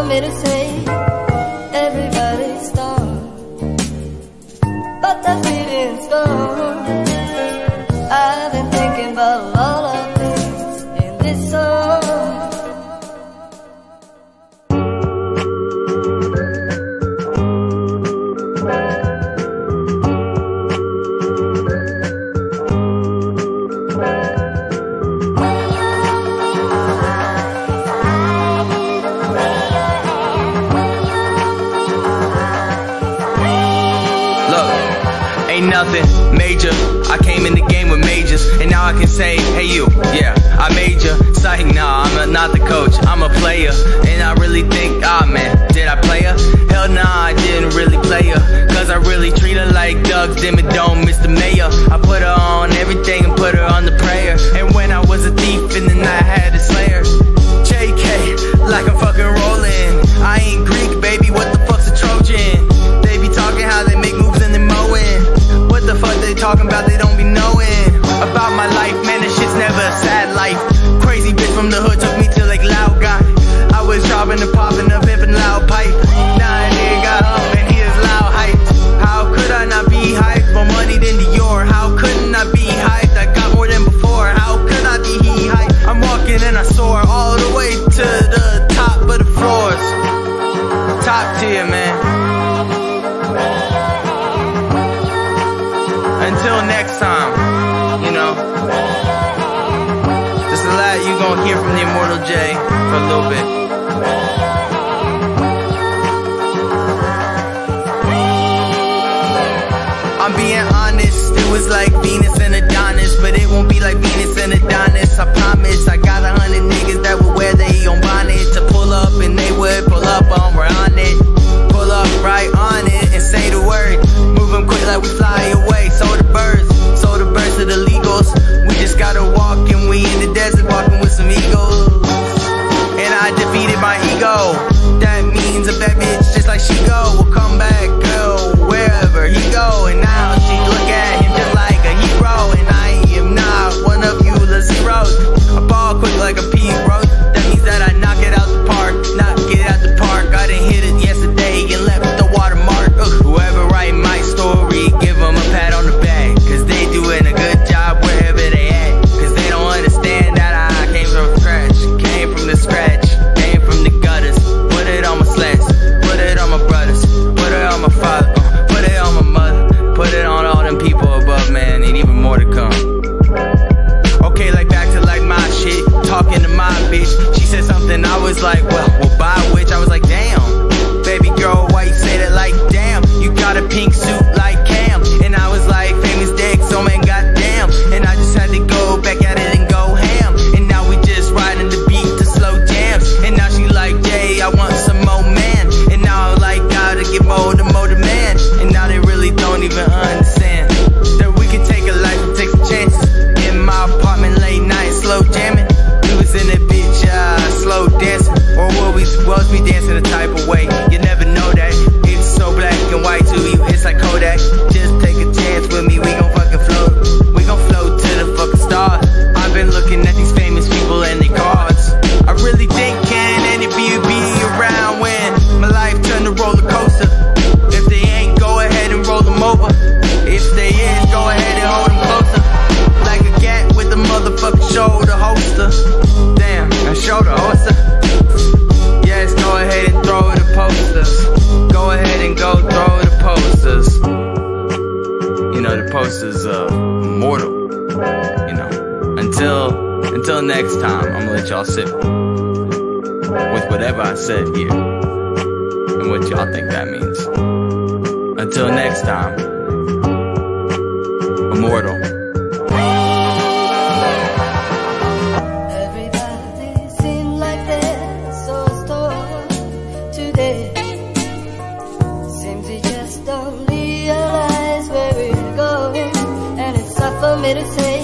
me to say everybody's gone, but the feeling's gone. I've been thinking about a lot of things in this song. Ain't nothing major, I came in the game with majors, and now I can say, hey you, yeah, I made ya. Psych, nah, I'm not the coach, I'm a player. And I really think, man, did I play her? Hell nah, I didn't really play her, cause I really treat her like Doug's Dimmadome, Mr. Mayor. I put her on everything and put her on the prayer. And when I was a thief in the night, I had to slay her. JK, like I'm fucking rolling. I ain't Greek, baby, what the fuck's a Trojan? They be talking how they make moves and they mowing. What the fuck they talking about, they don't be knowing about my life, man, this shit's never a sad life. Crazy bitch from the hood took me to like Loud Guy. I was dropping and popping a vip and loud pipe. Now a nigga got up and he is loud hyped. How could I not be hyped? More money than Dior. How couldn't I be hyped? I got more than before. How could I be hyped? I'm walking and I soar all the way to the top of the floors. Top tier, man. Until next time, you know, just a lot you gonna hear from the Immortal J for a little bit. I'm being honest, it was like Venus and Adonis, but it won't be like Venus and Adonis, I promise. I got 100 niggas that would wear their own bonnet to pull up, and they would pull up on, we're on it. Pull up right on it and say the word. Move them quick like we fly away. So the birds to the legals. We just gotta walk and we in the desert walking with some eagles. And I defeated my ego. That means a bad bitch just like she go will come back, go wherever he go. And now she look at him just like a hero. And I am not one of you the zeros. I ball quick like a pea roast. That means that I knock it out the park. Knock it out the park. I done hit it yesterday and left the watermark. Whoever write my story, give them a pat on the back, cause they doing a good job wherever they at. Cause they don't understand that I came from scratch. Came from the scratch, came from the gutters. Put it on my sleds, put it on my brothers, put it on my father, put it on my mother, put it on all them people above, man, and even more to come. Okay, like back to like my shit, talking to my bitch. She said something, I was like, well, by which I was like, damn, baby girl, why you say that like damn? You got a pink suit like Cam. And I was like, famous dick, so man, goddamn. And I just had to go back at it and go ham. And now we just riding the beat to slow jams. And now she like, Jay, I want some more man. And now I'm like, gotta get more demand. And now they really don't even understand that we can take a life and take some chances. In my apartment late night, slow jamming. We was in that bitch, slow dancing. Or will we be dancing a type of way? You never know that. It's so black and white to you, it's like Kodak. Just take a chance with me, we gon' fucking float. We gon' float to the fucking stars. I've been looking at these famous people and their cards. I really think can anybody be around when my life turned to roller coaster? If they ain't, go ahead and roll them over. If they is, go ahead and hold them closer. Like a cat with a motherfucking shoulder holster. Damn, a shoulder holster. Yes, go ahead and throw the posters. Go ahead and go throw the posters. You know, the posters of Immortal. You know, until next time, I'm gonna let y'all sit with whatever I said here and what y'all think that means. Until next time, Immortal. For me to say